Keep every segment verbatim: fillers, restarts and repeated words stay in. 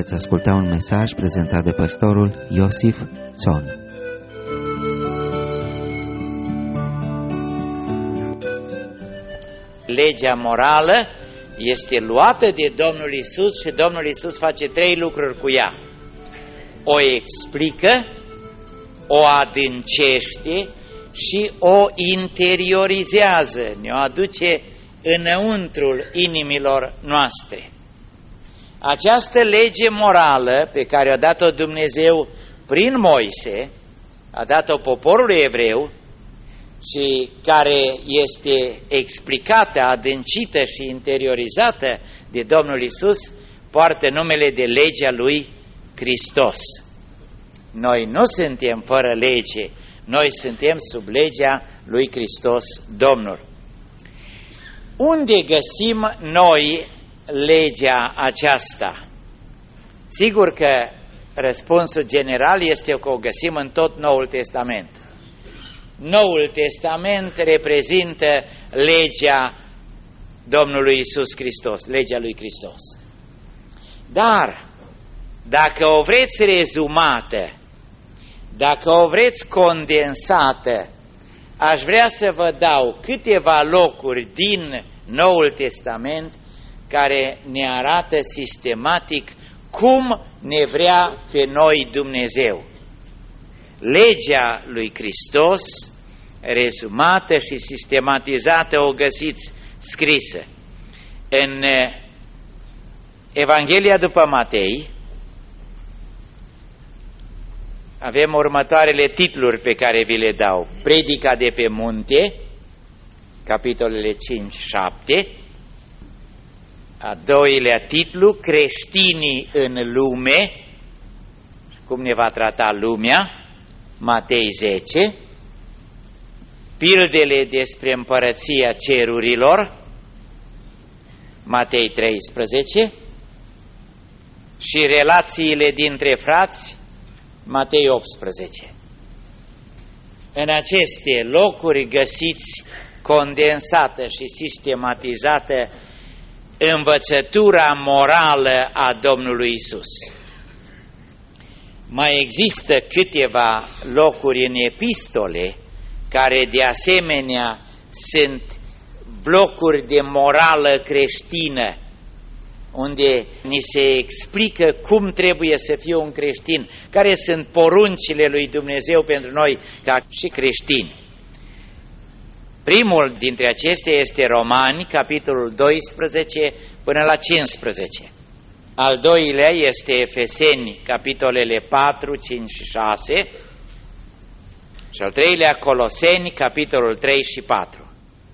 Veți asculta un mesaj prezentat de pastorul Iosif Țon. Legea morală este luată de Domnul Iisus și Domnul Iisus face trei lucruri cu ea. O explică, o adâncește și o interiorizează, ne-o aduce înăuntrul inimilor noastre. Această lege morală pe care a dat-o Dumnezeu prin Moise, a dat-o poporului evreu și care este explicată, adâncită și interiorizată de Domnul Iisus, poartă numele de legea lui Hristos. Noi nu suntem fără lege, noi suntem sub legea lui Hristos Domnul. Unde găsim noi legea aceasta? Sigur că răspunsul general este că o găsim în tot Noul Testament. Noul Testament reprezintă legea Domnului Iisus Hristos, legea lui Hristos. Dar, dacă o vreți rezumată, dacă o vreți condensată, aș vrea să vă dau câteva locuri din Noul Testament care ne arată sistematic cum ne vrea pe noi Dumnezeu. Legea lui Hristos, rezumată și sistematizată, o găsiți scrisă în Evanghelia după Matei. Avem următoarele titluri pe care vi le dau. Predica de pe munte, capitolele cinci șapte. A doilea titlu, creștinii în lume, cum ne va trata lumea, Matei zece. Pildele despre împărăția cerurilor, Matei treisprezece. Și relațiile dintre frați, Matei optsprezece. În aceste locuri găsiți condensată și sistematizată învățătura morală a Domnului Iisus. Mai există câteva locuri în epistole care de asemenea sunt blocuri de morală creștină, unde ni se explică cum trebuie să fie un creștin, care sunt poruncile lui Dumnezeu pentru noi ca și creștini. Primul dintre acestea este Romani, capitolul doisprezece până la cincisprezece. Al doilea este Efeseni, capitolele patru, cinci și șase. Și al treilea Coloseni, capitolul trei și patru.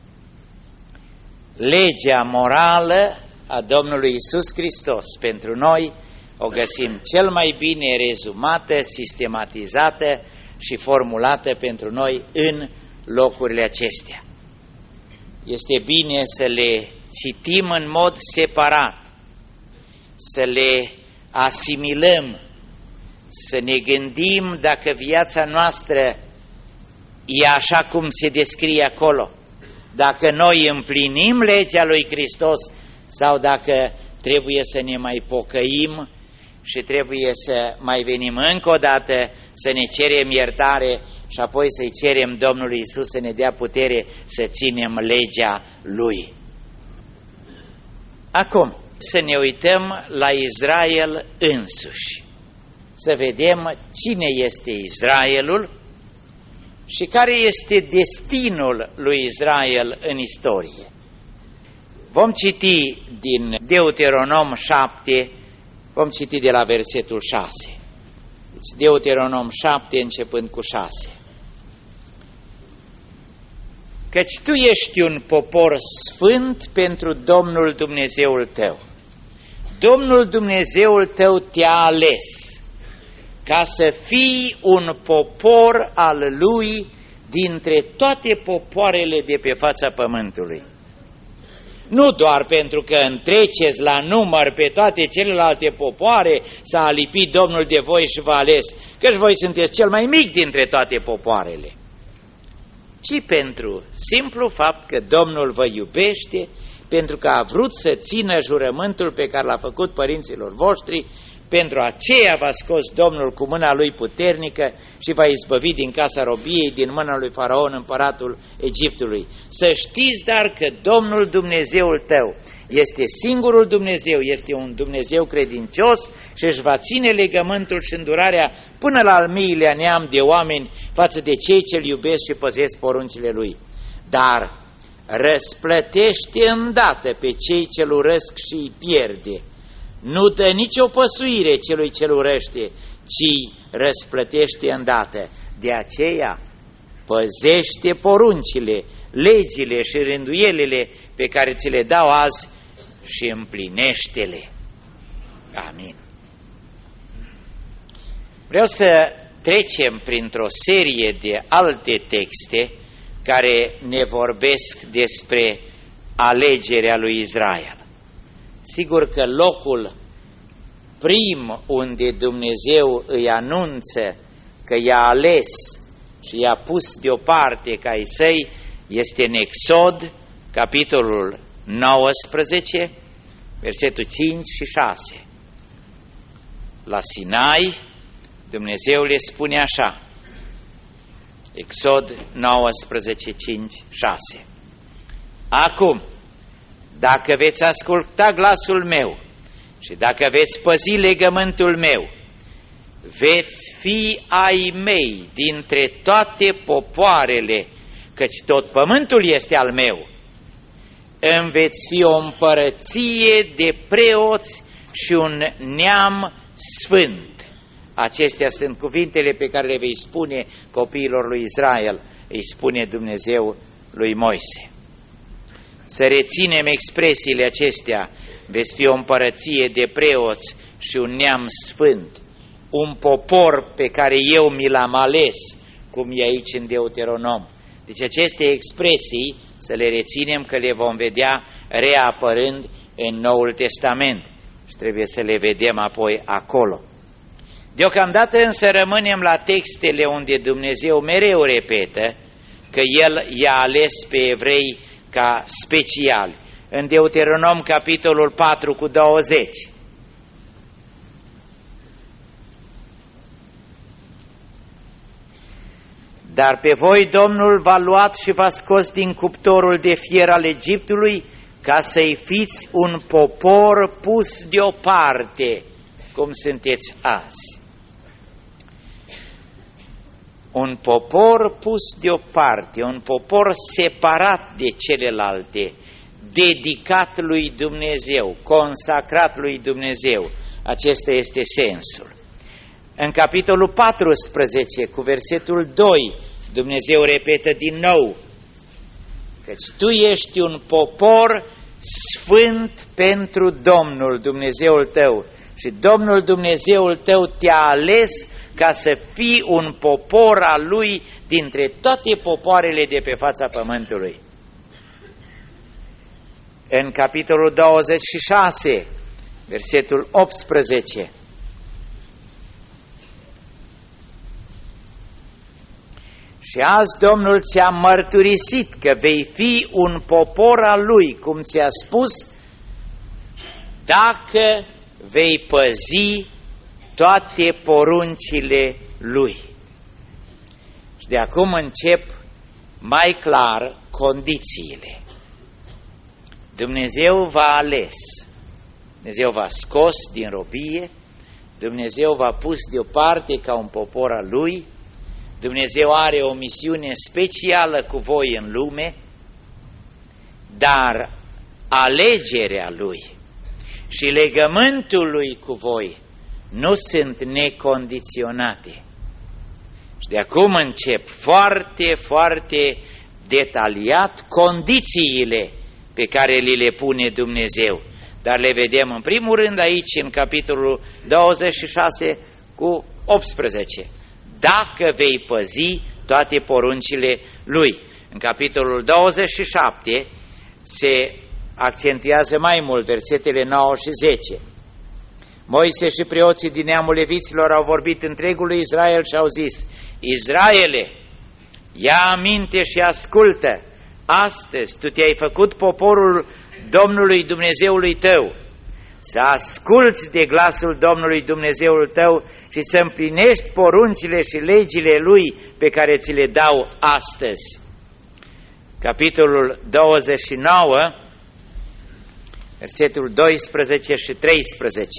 Legea morală a Domnului Iisus Hristos pentru noi o găsim cel mai bine rezumată, sistematizată și formulată pentru noi în locurile acestea. Este bine să le citim în mod separat, să le asimilăm, să ne gândim dacă viața noastră e așa cum se descrie acolo, dacă noi împlinim legea lui Hristos sau dacă trebuie să ne mai pocăim și trebuie să mai venim încă o dată să ne cerem iertare și apoi să-i cerem Domnului Iisus să ne dea putere să ținem legea Lui. Acum, să ne uităm la Israel însuși, să vedem cine este Israelul și care este destinul lui Israel în istorie. Vom citi din Deuteronom șapte, vom citi de la versetul șase. Deci Deuteronom șapte începând cu șase. Căci tu ești un popor sfânt pentru Domnul Dumnezeul tău. Domnul Dumnezeul tău te-a ales ca să fii un popor al Lui dintre toate popoarele de pe fața pământului. Nu doar pentru că întreceți la număr pe toate celelalte popoare, s-a alipit Domnul de voi și v-a ales, căci voi sunteți cel mai mic dintre toate popoarele, ci pentru simplu fapt că Domnul vă iubește, pentru că a vrut să țină jurământul pe care l-a făcut părinților voștri, Pentru aceea v-a scos Domnul cu mâna lui puternică și v-a izbăvit din casa robiei, din mâna lui Faraon, împăratul Egiptului. Să știți dar că Domnul Dumnezeul tău este singurul Dumnezeu, este un Dumnezeu credincios și își va ține legământul și îndurarea până la al miilea neam de oameni față de cei ce-L iubesc și păzesc poruncile Lui. Dar răsplătește îndată pe cei ce-L urăsc și îi pierde. Nu dă nicio păsuire celui ce-L urăște, ci răsplătește îndată. De aceea păzește poruncile, legile și rânduielile pe care ți le dau azi și împlinește-le. Amin. Vreau să trecem printr-o serie de alte texte care ne vorbesc despre alegerea lui Israel. Sigur că locul prim unde Dumnezeu îi anunță că i-a ales și i-a pus deoparte ca ai săi este în Exod, capitolul nouăsprezece, versetul cinci și șase. La Sinai, Dumnezeu le spune așa, Exod nouăsprezece, cinci, șase. Acum, dacă veți asculta glasul meu și dacă veți păzi legământul meu, veți fi ai mei dintre toate popoarele, căci tot pământul este al meu. Îmi veți fi o împărăție de preoți și un neam sfânt. Acestea sunt cuvintele pe care le vei spune copiilor lui Israel, îi spune Dumnezeu lui Moise. Să reținem expresiile acestea, veți fi o împărăție de preoți și un neam sfânt, un popor pe care eu mi l-am ales, cum e aici în Deuteronom. Deci aceste expresii să le reținem că le vom vedea reapărând în Noul Testament și trebuie să le vedem apoi acolo. Deocamdată însă rămânem la textele unde Dumnezeu mereu repetă că El i-a ales pe evrei ca speciali. În Deuteronom, capitolul patru cu douăzeci. Dar pe voi Domnul v-a luat și v-a scos din cuptorul de fier al Egiptului ca să-i fiți un popor pus deoparte, cum sunteți azi. Un popor pus deoparte, un popor separat de celelalte, dedicat lui Dumnezeu, consacrat lui Dumnezeu. Acesta este sensul. În capitolul paisprezece, cu versetul doi, Dumnezeu repetă din nou, căci tu ești un popor sfânt pentru Domnul Dumnezeul tău și Domnul Dumnezeul tău te-a ales ca să fii un popor al Lui dintre toate popoarele de pe fața pământului. În capitolul douăzeci și șase, versetul optsprezece, și azi Domnul ți-a mărturisit că vei fi un popor al Lui, cum ți-a spus, dacă vei păzi toate poruncile Lui. Și de acum încep mai clar condițiile. Dumnezeu v-a ales, Dumnezeu v-a scos din robie, Dumnezeu v-a pus deoparte ca un popor al Lui, Dumnezeu are o misiune specială cu voi în lume, dar alegerea Lui și legământul Lui cu voi nu sunt necondiționate. Și de acum încep foarte, foarte detaliat condițiile pe care li le pune Dumnezeu. Dar le vedem în primul rând aici în capitolul douăzeci și șase cu optsprezece. Dacă vei păzi toate poruncile Lui. În capitolul douăzeci și șapte se accentuează mai mult versetele nouă și zece. Moise și preoții din neamul leviților au vorbit întregului Israel și au zis: Israele, ia aminte și ascultă, astăzi tu te-ai făcut poporul Domnului Dumnezeului tău, să asculți de glasul Domnului Dumnezeul tău și să împlinești poruncile și legile Lui pe care ți le dau astăzi. Capitolul douăzeci și nouă, versetul doisprezece și treisprezece.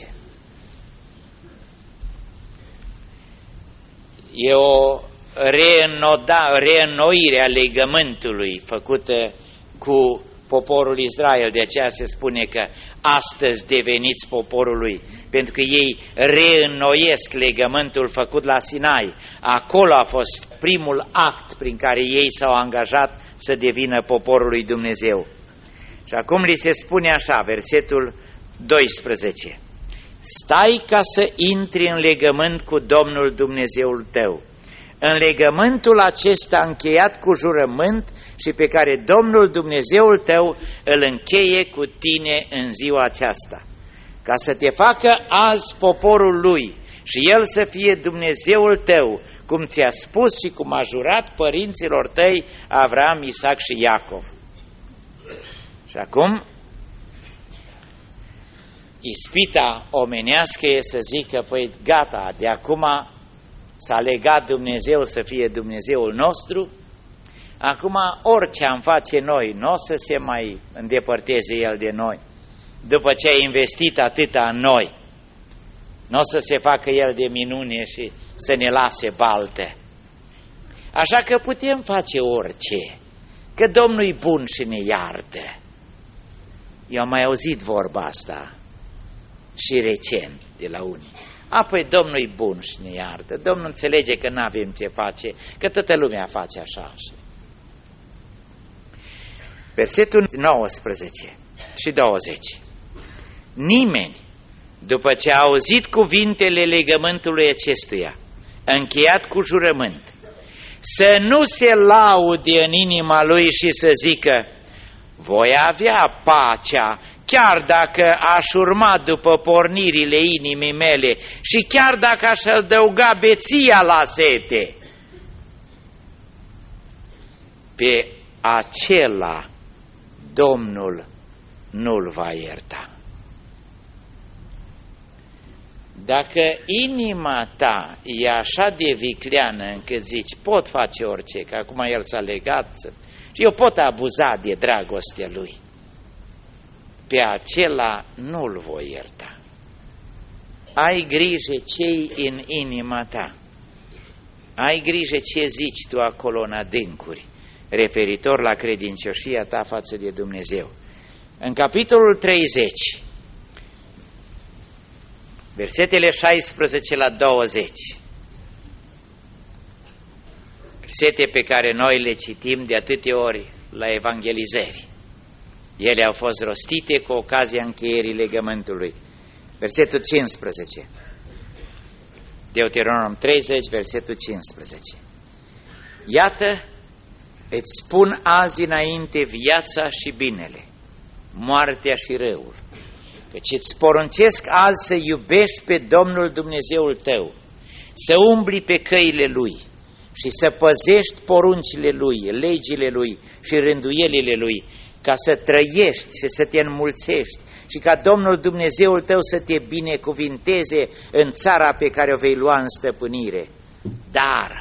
E o reînnoire a legământului făcută cu poporul Israel, de aceea se spune că astăzi deveniți poporul lui, pentru că ei reînnoiesc legământul făcut la Sinai. Acolo a fost primul act prin care ei s-au angajat să devină poporul lui Dumnezeu. Și acum li se spune așa, versetul doisprezece. Stai ca să intri în legământ cu Domnul Dumnezeul tău, în legământul acesta încheiat cu jurământ și pe care Domnul Dumnezeul tău îl încheie cu tine în ziua aceasta, ca să te facă azi poporul lui și el să fie Dumnezeul tău, cum ți-a spus și cum a jurat părinților tăi Avram, Isaac și Iacov. Și acum, ispita omenească e să zică, păi gata, de acum s-a legat Dumnezeu să fie Dumnezeul nostru, acum orice am face noi, nu o să se mai îndepărteze El de noi, după ce a investit atâta în noi, nu o să se facă El de minune și să ne lase balte. Așa că putem face orice, că Domnul e bun și ne iartă. Eu am mai auzit vorba asta și recent de la unii. Apoi Domnul e bun și ne iartă, Domnul înțelege că nu avem ce face, că toată lumea face așa. Versetul nouăsprezece și douăzeci. Nimeni, după ce a auzit cuvintele legământului acestuia, încheiat cu jurământ, să nu se laude în inima lui și să zică, voi avea pacea, chiar dacă aș urma după pornirile inimii mele și chiar dacă aș adăuga beția la sete, pe acela Domnul nu-l va ierta. Dacă inima ta e așa de vicleană încât zici, pot face orice, că acum el s-a legat și eu pot abuza de dragostea lui, pe acela nu-l voi ierta. Ai grijă ce-i în inima ta. Ai grijă ce zici tu acolo în adâncuri, referitor la credincioșia ta față de Dumnezeu. În capitolul treizeci, versetele șaisprezece la douăzeci, versete pe care noi le citim de atâtea ori la evangelizări. Ele au fost rostite cu ocazia încheierii legământului. Versetul cincisprezece. Deuteronom treizeci, versetul cincisprezece. Iată, îți spun azi înainte viața și binele, moartea și răul, căci îți poruncesc azi să iubești pe Domnul Dumnezeul tău, să umbli pe căile Lui și să păzești poruncile Lui, legile Lui și rânduielile Lui, ca să trăiești și să te înmulțești și ca Domnul Dumnezeul tău să te binecuvinteze în țara pe care o vei lua în stăpânire. Dar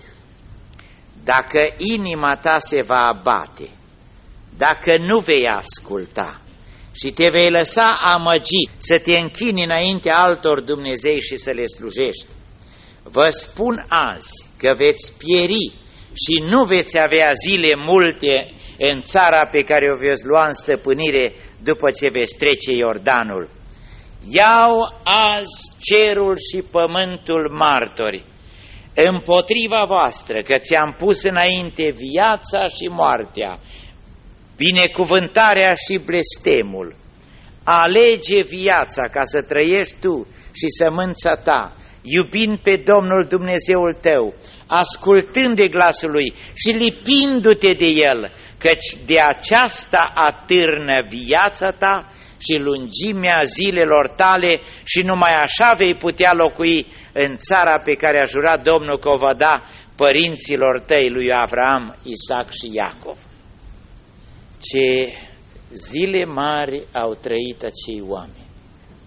dacă inima ta se va abate, dacă nu vei asculta și te vei lăsa amăgit să te închini înainte altor Dumnezei și să le slujești, vă spun azi că veți pieri și nu veți avea zile multe în țara pe care o veți lua în stăpânire după ce veți trece Iordanul. Iau azi cerul și pământul martori împotriva voastră, că ți-am pus înainte viața și moartea, binecuvântarea și blestemul. Alege viața ca să trăiești tu și sămânța ta, iubind pe Domnul Dumnezeul tău, ascultând de glasul Lui și lipindu-te de El, căci de aceasta atârnă viața ta și lungimea zilelor tale și numai așa vei putea locui în țara pe care a jurat Domnul că o va da părinților tăi, lui Avram, Isaac și Iacov. Ce zile mari au trăit acei oameni.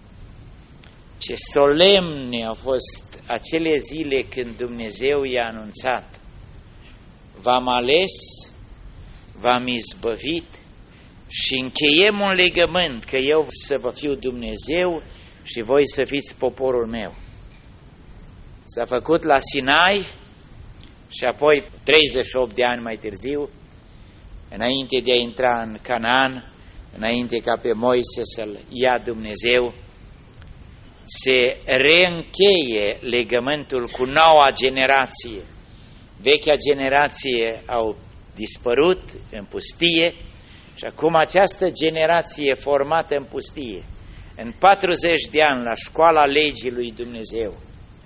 Ce solemne au fost acele zile când Dumnezeu i-a anunțat: v-am ales, v-am izbăvit și încheiem un legământ că eu să vă fiu Dumnezeu și voi să fiți poporul meu. S-a făcut la Sinai și apoi treizeci și opt de ani mai târziu, înainte de a intra în Canaan, înainte ca pe Moise să-l ia Dumnezeu, se reîncheie legământul cu noua generație. Vechea generație au dispărut în pustie și acum această generație formată în pustie, în patruzeci de ani la școala legii lui Dumnezeu,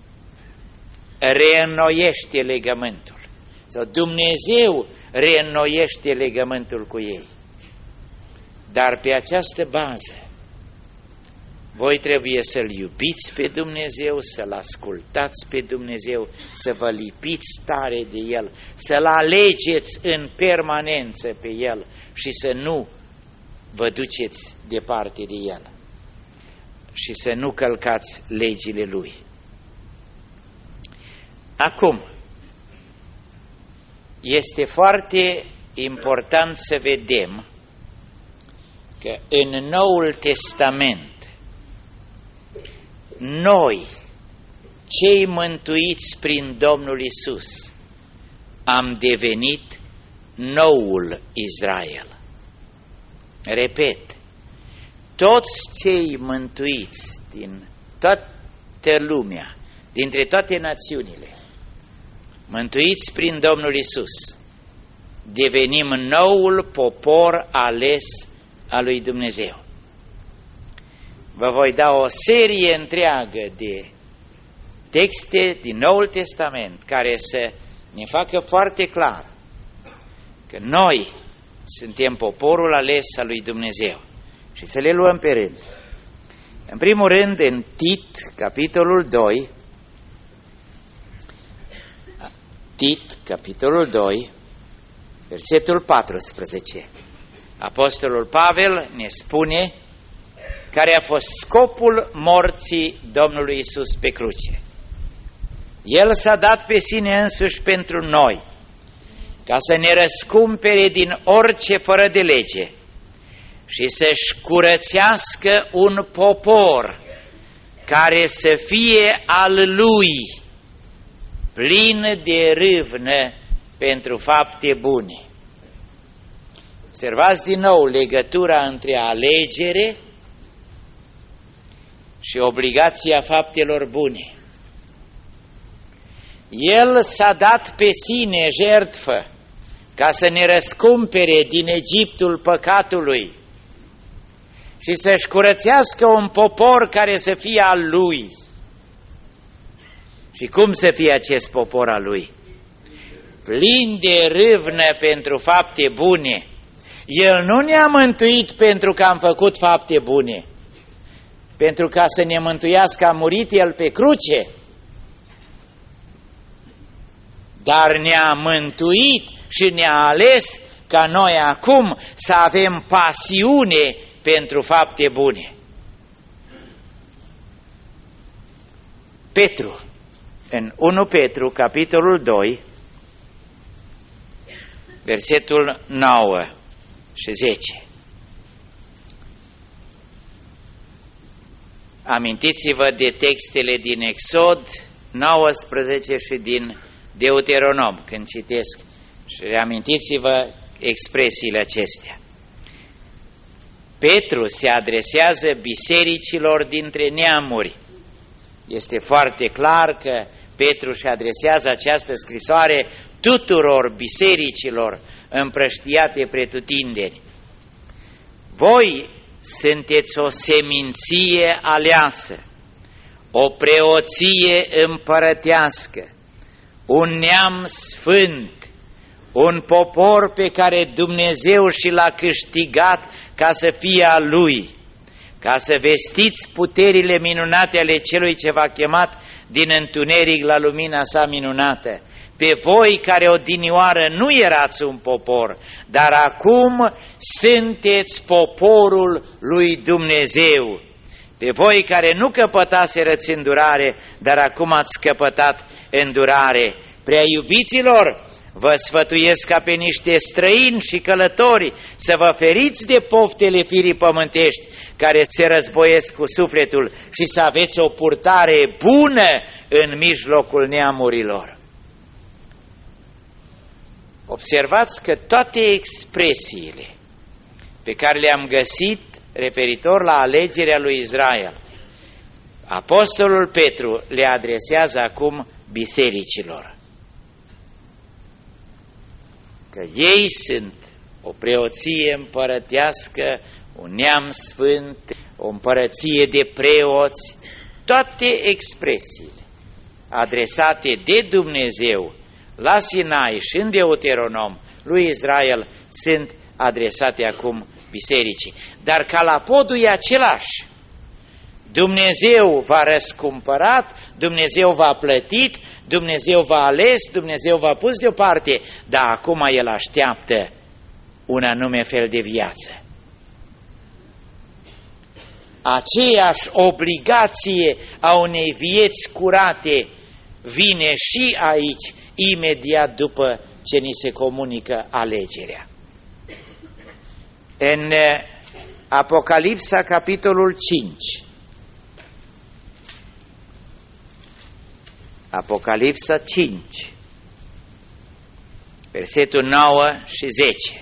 reînnoiește legământul. Sau Dumnezeu reînnoiește legământul cu ei. Dar pe această bază, voi trebuie să-L iubiți pe Dumnezeu, să-L ascultați pe Dumnezeu, să vă lipiți tare de El, să-L alegeți în permanență pe El și să nu vă duceți departe de El și să nu călcați legile Lui. Acum, este foarte important să vedem că în Noul Testament noi, cei mântuiți prin Domnul Isus, am devenit noul Israel. Repet, toți cei mântuiți din toată lumea, dintre toate națiunile, mântuiți prin Domnul Isus, devenim noul popor ales al lui Dumnezeu. Vă voi da o serie întreagă de texte din Noul Testament care să ne facă foarte clar că noi suntem poporul ales al lui Dumnezeu. Și să le luăm pe rând. În primul rând, în Tit, capitolul doi, Tit, capitolul doi, versetul paisprezece. Apostolul Pavel ne spune care a fost scopul morții Domnului Isus pe cruce. El s-a dat pe sine însuși pentru noi, ca să ne răscumpere din orice fără de lege și să-și curățească un popor care să fie al Lui, plin de râvnă pentru fapte bune. Observați din nou legătura între alegere și obligația faptelor bune. El s-a dat pe sine jertfă ca să ne răscumpere din Egiptul păcatului și să-și curățească un popor care să fie al Lui. Și cum să fie acest popor al Lui? Plin de râvnă pentru fapte bune. El nu ne-a mântuit pentru că am făcut fapte bune, pentru ca să ne mântuiască a murit El pe cruce, dar ne-a mântuit și ne-a ales ca noi acum să avem pasiune pentru fapte bune. Petru, în unu Petru, capitolul doi, versetul nouă și zece. Amintiți-vă de textele din Exod nouăsprezece și din Deuteronom, când citesc, și reamintiți-vă expresiile acestea. Petru se adresează bisericilor dintre neamuri. Este foarte clar că Petru își adresează această scrisoare tuturor bisericilor împrăștiate pretutindeni. Voi sunteți o seminție aleasă, o preoție împărătească, un neam sfânt, un popor pe care Dumnezeu și l-a câștigat ca să fie al Lui, ca să vestiți puterile minunate ale Celui ce v-a chemat din întuneric la lumina sa minunată. Pe voi care odinioară nu erați un popor, dar acum sunteți poporul lui Dumnezeu. Pe voi care nu căpătaserăți îndurare, dar acum ați căpătat îndurare. Prea iubiților, vă sfătuiesc ca pe niște străini și călători să vă feriți de poftele firii pământești care se războiesc cu sufletul și să aveți o purtare bună în mijlocul neamurilor. Observați că toate expresiile pe care le-am găsit referitor la alegerea lui Israel, apostolul Petru le adresează acum bisericilor. Că ei sunt o preoție împărătească, un neam sfânt, o împărăție de preoți, toate expresiile adresate de Dumnezeu la Sinai și în Deuteronom lui Israel sunt adresate acum bisericii. Dar calapodul e același. Dumnezeu v-a răscumpărat, Dumnezeu v-a plătit, Dumnezeu v-a ales, Dumnezeu v-a pus deoparte, dar acum El așteaptă un anume fel de viață. Aceeași obligație a unei vieți curate vine și aici, imediat după ce ni se comunică alegerea. În Apocalipsa, capitolul cinci, Apocalipsa cinci, versetul nouă și zece.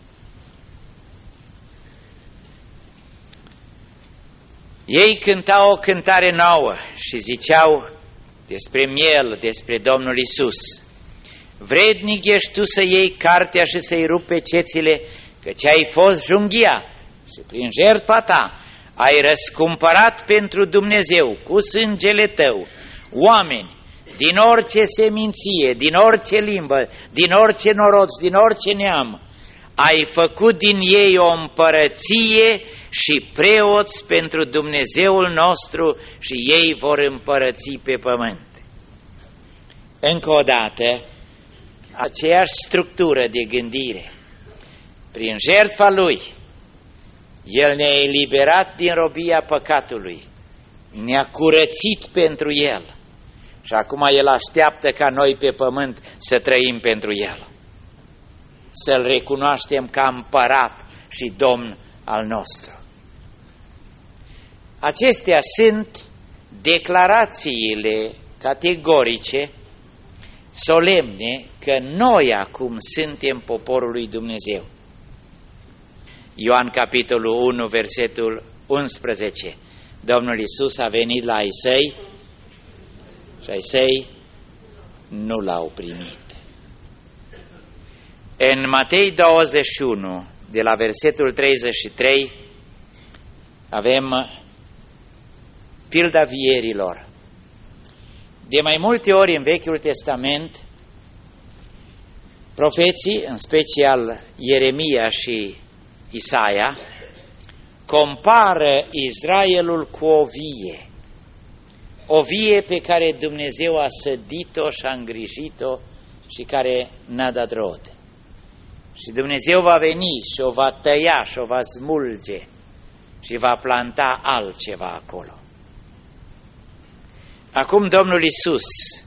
Ei cântau o cântare nouă și ziceau despre miel, despre Domnul Isus. Vrednic ești tu să iei cartea și să-i rupi pe cețile, căci ai fost junghiat și prin jertfa ta ai răscumpărat pentru Dumnezeu cu sângele tău oameni din orice seminție, din orice limbă, din orice noroț, din orice neam. Ai făcut din ei o împărăție și preoți pentru Dumnezeul nostru și ei vor împărăți pe pământ. Încă o dată, aceeași structură de gândire. Prin jertfa Lui, El ne-a eliberat din robia păcatului, ne-a curățit pentru El și acum El așteaptă ca noi pe pământ să trăim pentru El, să-L recunoaștem ca împărat și Domn al nostru. Acestea sunt declarațiile categorice, solemne, că noi acum suntem poporul lui Dumnezeu. Ioan capitolul unu, versetul unsprezece. Domnul Iisus a venit la ai săi și ai săi nu l-au primit. În Matei douăzeci și unu, de la versetul treizeci și trei, avem pilda vierilor. De mai multe ori în Vechiul Testament, profeții, în special Ieremia și Isaia, compară Israelul cu o vie, o vie pe care Dumnezeu a sădit-o și a îngrijit-o și care n-a dat rod. Și Dumnezeu va veni și o va tăia și o va smulge și va planta altceva acolo. Acum Domnul Iisus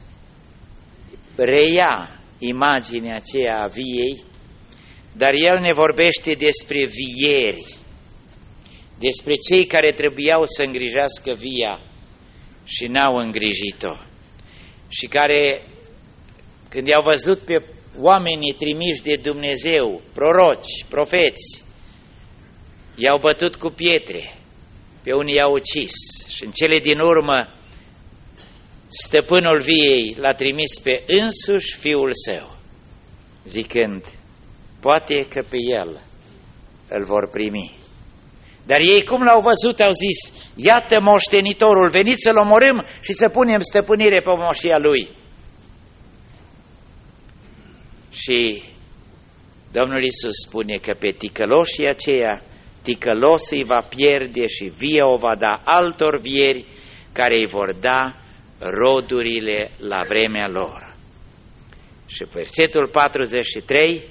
reia imaginea aceea a viei, dar El ne vorbește despre vieri, despre cei care trebuiau să îngrijească via și n-au îngrijit-o și care, când i-au văzut pe oamenii trimiși de Dumnezeu, proroci, profeți, i-au bătut cu pietre, pe unii i-au ucis și în cele din urmă stăpânul viei l-a trimis pe însuși fiul său, zicând, poate că pe el îl vor primi. Dar ei cum l-au văzut au zis, iată moștenitorul, veniți să-l omorâm și să punem stăpânire pe moșia lui. Și Domnul Iisus spune că pe ticăloșii aceia, ticălos îi va pierde și via o va da altor vieri care îi vor da rodurile la vremea lor. Și versetul patruzeci și trei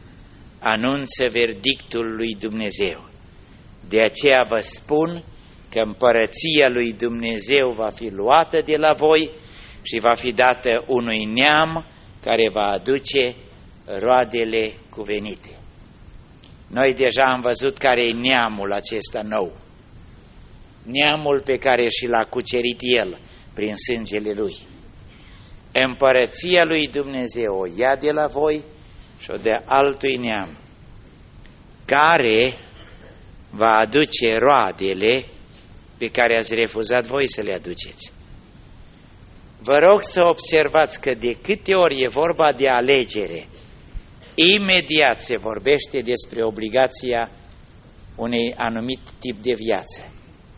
anunță verdictul lui Dumnezeu. De aceea vă spun că împărăția lui Dumnezeu va fi luată de la voi și va fi dată unui neam care va aduce roadele cuvenite. Noi deja am văzut care e neamul acesta nou. Neamul pe care și l-a cucerit El prin sângele Lui. Împărăția lui Dumnezeu o ia de la voi și o dă altui neam, care va aduce roadele pe care ați refuzat voi să le aduceți. Vă rog să observați că de câte ori e vorba de alegere, imediat se vorbește despre obligația unui anumit tip de viață.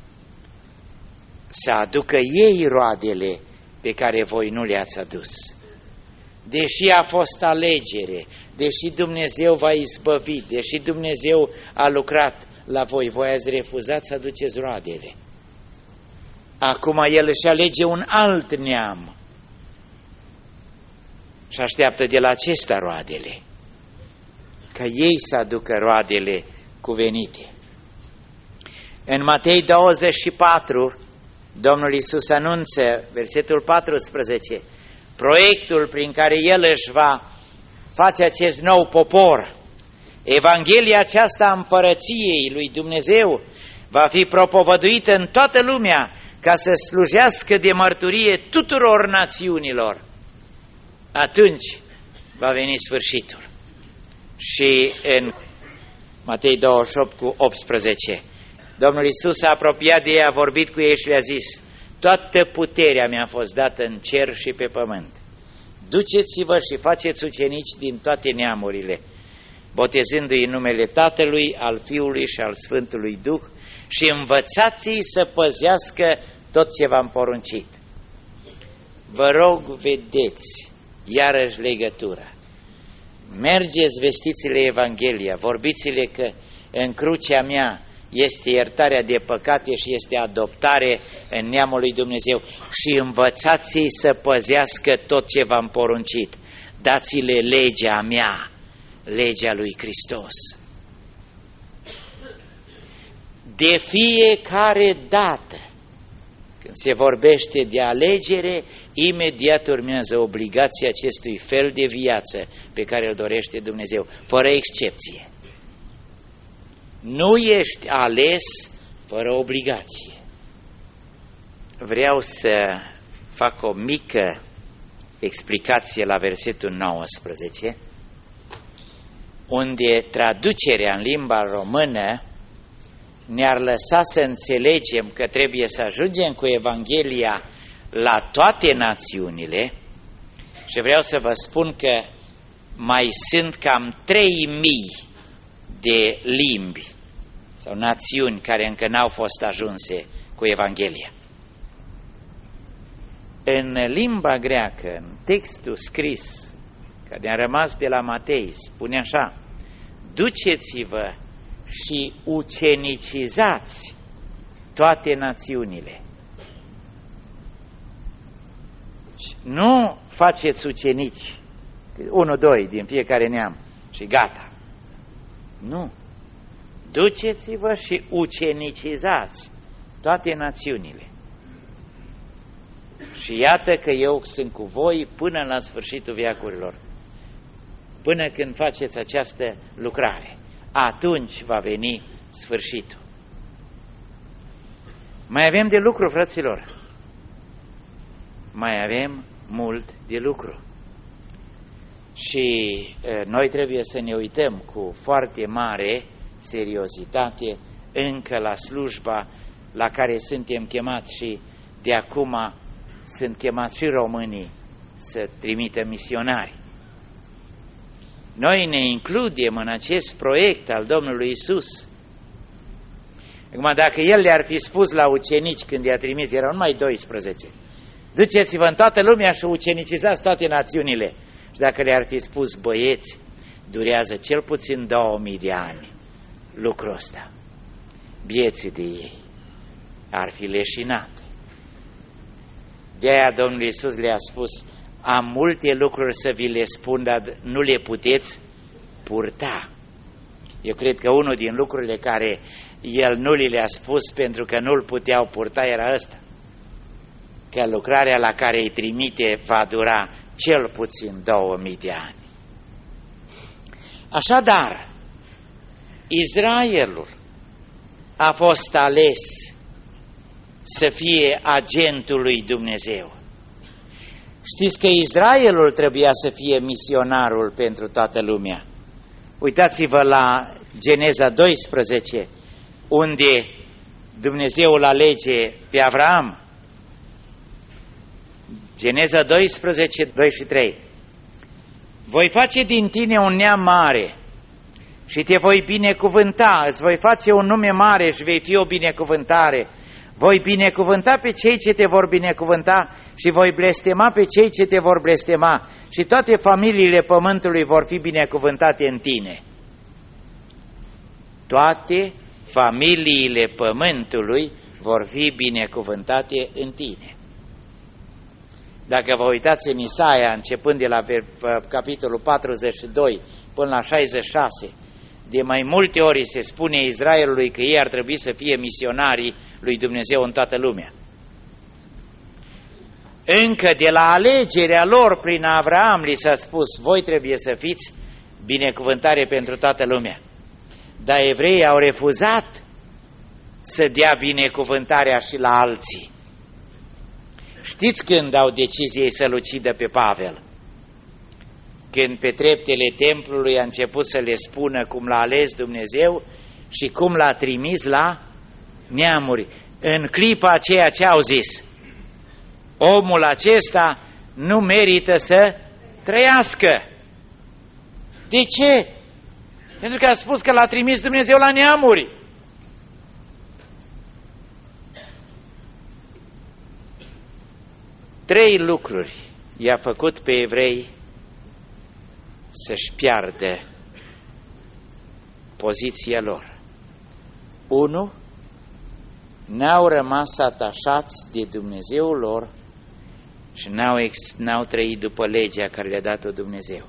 Să aducă ei roadele pe care voi nu le-ați adus. Deși a fost alegere, deși Dumnezeu v-a izbăvit, deși Dumnezeu a lucrat la voi, voi ați refuzat să aduceți roadele. Acum El își alege un alt neam și așteaptă de la acesta roadele, ca ei să aducă roadele cuvenite. În Matei douăzeci și patru, Domnul Iisus anunță, versetul paisprezece, proiectul prin care El își va face acest nou popor. Evanghelia aceasta a împărăției lui Dumnezeu va fi propovăduită în toată lumea ca să slujească de mărturie tuturor națiunilor. Atunci va veni sfârșitul. Și în Matei douăzeci și opt cu optsprezece, Domnul Iisus s-a apropiat de ei, a vorbit cu ei și le-a zis: toată puterea mi-a fost dată în cer și pe pământ. Duceți-vă și faceți ucenici din toate neamurile, botezându-i în numele Tatălui, al Fiului și al Sfântului Duh și învățați-i să păzească tot ce v-am poruncit. Vă rog, vedeți iarăși legătura. Mergeți, vestiți-le Evanghelia, vorbiți-le că în crucea mea este iertarea de păcate și este adoptare în neamul lui Dumnezeu și învățați-i să păzească tot ce v-am poruncit. Dați-le legea mea, legea lui Hristos. De fiecare dată când se vorbește de alegere, imediat urmează obligația acestui fel de viață pe care îl dorește Dumnezeu, fără excepție. Nu ești ales fără obligație. Vreau să fac o mică explicație la versetul nouăsprezece, unde traducerea în limba română ne-ar lăsa să înțelegem că trebuie să ajungem cu Evanghelia la toate națiunile, și vreau să vă spun că mai sunt cam trei mii de limbi sau națiuni care încă n-au fost ajunse cu Evanghelia. În limba greacă, în textul scris, care a rămas de la Matei, spune așa: duceți-vă și ucenicizați toate națiunile. Nu faceți ucenici, unu, doi din fiecare neam și gata. Nu. Duceți-vă și ucenicizați toate națiunile. Și iată că eu sunt cu voi până la sfârșitul veacurilor. Până când faceți această lucrare, atunci va veni sfârșitul. Mai avem de lucru, fraților. Mai avem mult de lucru. Și e, noi trebuie să ne uităm cu foarte mare seriozitate încă la slujba la care suntem chemați, și de acum sunt chemați și românii să trimită misionari. Noi ne includem în acest proiect al Domnului Isus. Acum, dacă El le-ar fi spus la ucenici când i-a trimis, erau numai doisprezece, duceți-vă în toată lumea și ucenicizați toate națiunile. Și dacă le-ar fi spus: băieți, durează cel puțin două mii de ani lucrul ăsta, vieții de ei ar fi leșinate. De-aia Domnul Iisus le-a spus: am multe lucruri să vi le spun, dar nu le puteți purta. Eu cred că unul din lucrurile care el nu li le-a spus pentru că nu-l puteau purta era ăsta, că lucrarea la care îi trimite va dura cel puțin două mii de ani. Așadar, Israelul a fost ales să fie agentul lui Dumnezeu. Știți că Israelul trebuia să fie misionarul pentru toată lumea. Uitați-vă la Geneza doisprezece, unde Dumnezeu îl alege pe Avraam. Geneza doisprezece, doi și trei. Voi face din tine un neam mare și te voi binecuvânta, îți voi face un nume mare și vei fi o binecuvântare. Voi binecuvânta pe cei ce te vor binecuvânta și voi blestema pe cei ce te vor blestema și toate familiile pământului vor fi binecuvântate în tine. Toate familiile pământului vor fi binecuvântate în tine. Dacă vă uitați în Isaia, începând de la capitolul patruzeci și doi până la șaizeci și șase, de mai multe ori se spune Israelului că ei ar trebui să fie misionarii lui Dumnezeu în toată lumea. Încă de la alegerea lor prin Avraam li s-a spus, voi trebuie să fiți binecuvântare pentru toată lumea. Dar evreii au refuzat să dea binecuvântarea și la alții. Știți când au decis ei să-l ucidă pe Pavel? Când pe treptele templului a început să le spună cum l-a ales Dumnezeu și cum l-a trimis la neamuri. În clipa aceea ce au zis? Omul acesta nu merită să trăiască. De ce? Pentru că a spus că l-a trimis Dumnezeu la neamuri. Trei lucruri i-a făcut pe evrei să-și piardă poziția lor. Unu, n-au rămas atașați de Dumnezeul lor și n-au, ex, n-au trăit după legea care le-a dat-o Dumnezeu.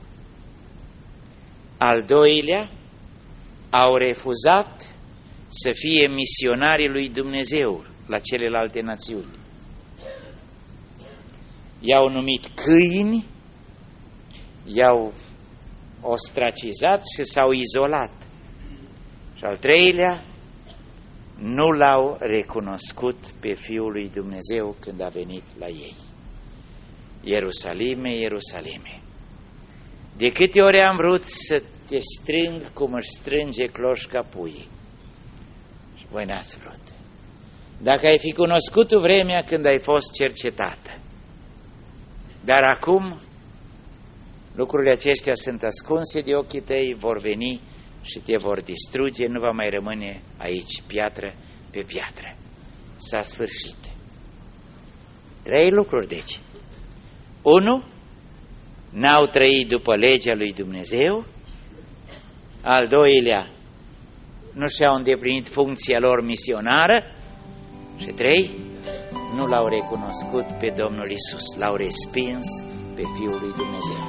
Al doilea, au refuzat să fie misionarii lui Dumnezeu la celelalte națiuni. I-au numit câini, i-au ostracizat și s-au izolat. Și al treilea, nu l-au recunoscut pe Fiul lui Dumnezeu când a venit la ei. Ierusalime, Ierusalime, de câte ori am vrut să te strâng cum își strânge cloșca puii și voi n-ați vrut. Dacă ai fi cunoscut tu vremea când ai fost cercetată, dar acum lucrurile acestea sunt ascunse de ochii tăi, vor veni și te vor distruge, nu va mai rămâne aici piatră pe piatră. S-a sfârșit. Trei lucruri, deci. Unu, n-au trăit după legea lui Dumnezeu. Al doilea, nu și-au îndeplinit funcția lor misionară. Și trei, nu l-au recunoscut pe Domnul Isus, l-au respins pe Fiul lui Dumnezeu.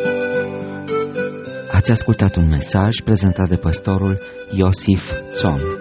Ați ascultat un mesaj prezentat de pastorul Iosif Țon.